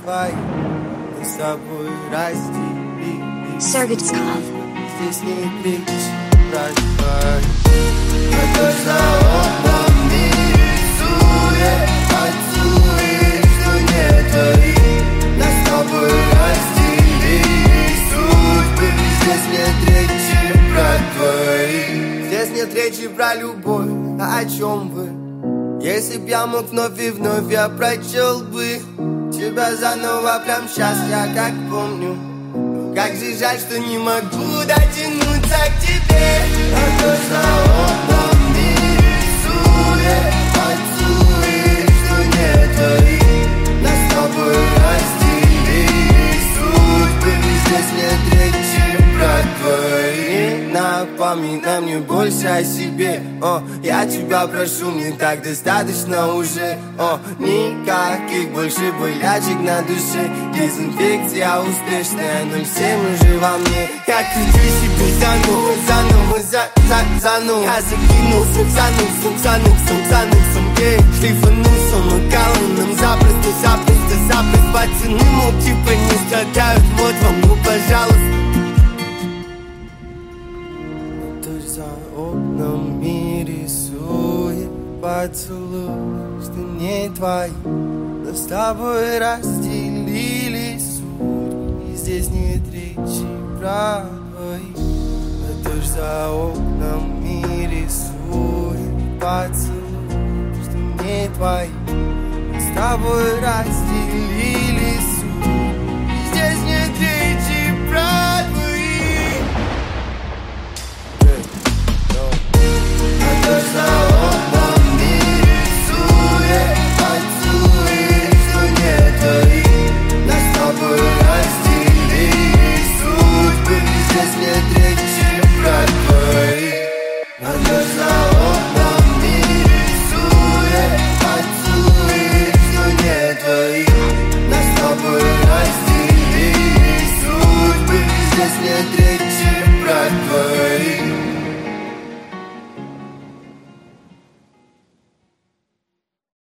твои, мы с тобой разделили. Sergitskov. Здесь нет речи про твои. А то за окном мир рисует поцелуи, что не твои. Нас с тобой разделили судьбы. Здесь нет речи про твои. Здесь нет речи про любовь, а о чем вы? Если б я мог вновь и вновь, я прочел бы тебя заново прям сейчас, я как помню. Как же жаль, что не могу дотянуться к тебе. А то за окном мир рисует поцелуи, что не твои. Нас с тобой разделили судьбы. Здесь нет речи про твои. Напоминай мне больше о себе. Я тебя прошу, мне так достаточно уже. Никаких больше болячек на душе. Дезинфекция успешная, 0,7 уже во мне. Я кручу себе заново. Я закинулся заныксом, шлифанулся макалоном. Запросто пацаны, мол, типа не страдают. Вот вам, ну, пожалуйста. Дождь за окном мир рисует поцелуй, что не твои. Но с тобой разделили судьбы, и здесь нет речи про твои. Дождь за окном мир рисует поцелуй, что не твои. Но с тобой разделили судьбы, и здесь нет речи про твои. Дождь за окном мир рисует поцелуи, что не твои. Нас с тобой разделили судьбы. Здесь нет речи про твои. Дождь за окном мир рисует поцелуи, что не твои. Нас с тобой разделили судьбы. Здесь нет речи.